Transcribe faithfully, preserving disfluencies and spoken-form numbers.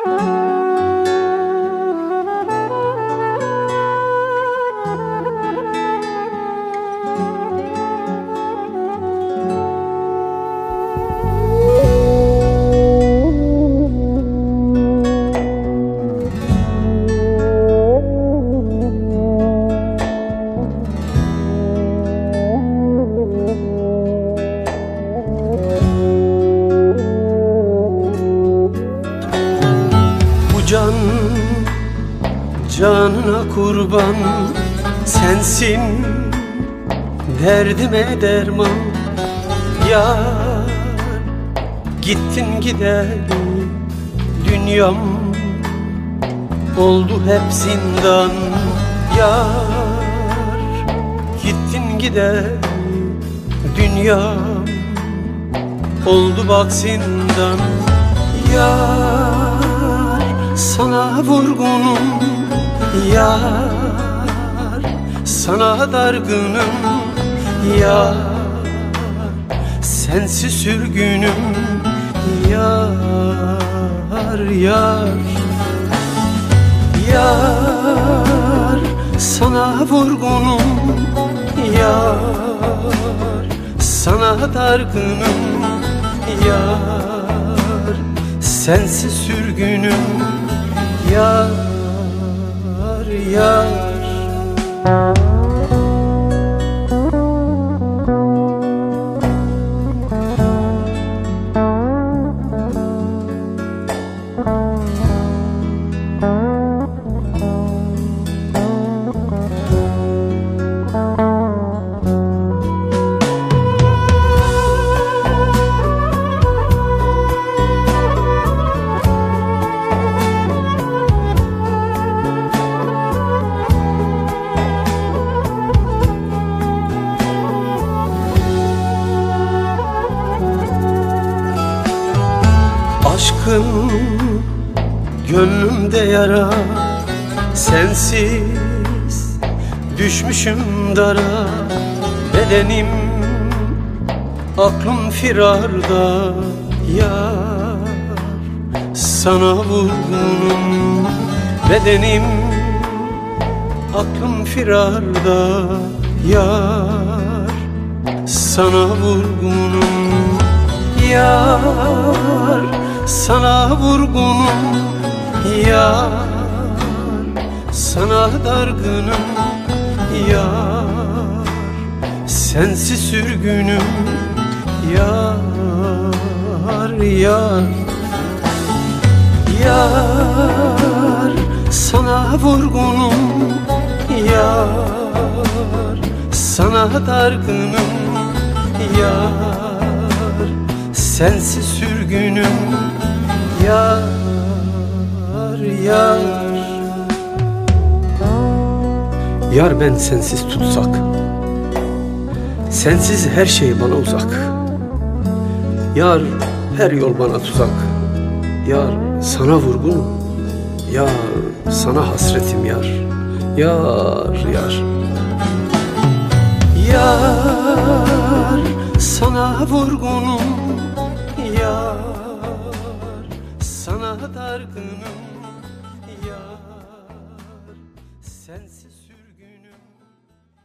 Can, canına kurban sensin, derdime derman. Yar, gittin gideli dünyam oldu hep zindan. Yar, gittin gideli dünyam oldu bak zindan. Yar, sana vurgunum, yar, sana dargınım, yar, sensiz sürgünüm, yar, yar. Yar, sana vurgunum, yar, sana dargınım, yar, sensiz sürgünüm, yar, yar. Aşkın gönlümde yara, sensiz düşmüşüm dara. Bedenim aklım firarda, yar, sana vurgunum. Bedenim aklım firarda, yar, sana vurgunum. Yar, sana vurgunum, yar, sana dargınım, yar, sensiz sürgünüm, yar, yar. Yar, sana vurgunum, yar, sana dargınım, yar, sensiz sürgünüm, yar, yar. Yar, ben sensiz tutsak, sensiz her şey bana uzak. Yar, her yol bana tuzak. Yar, sana vurgunum, yar, sana hasretim yar. Yar, yar. Yar, sana vurgunum, yar, sana dargınım.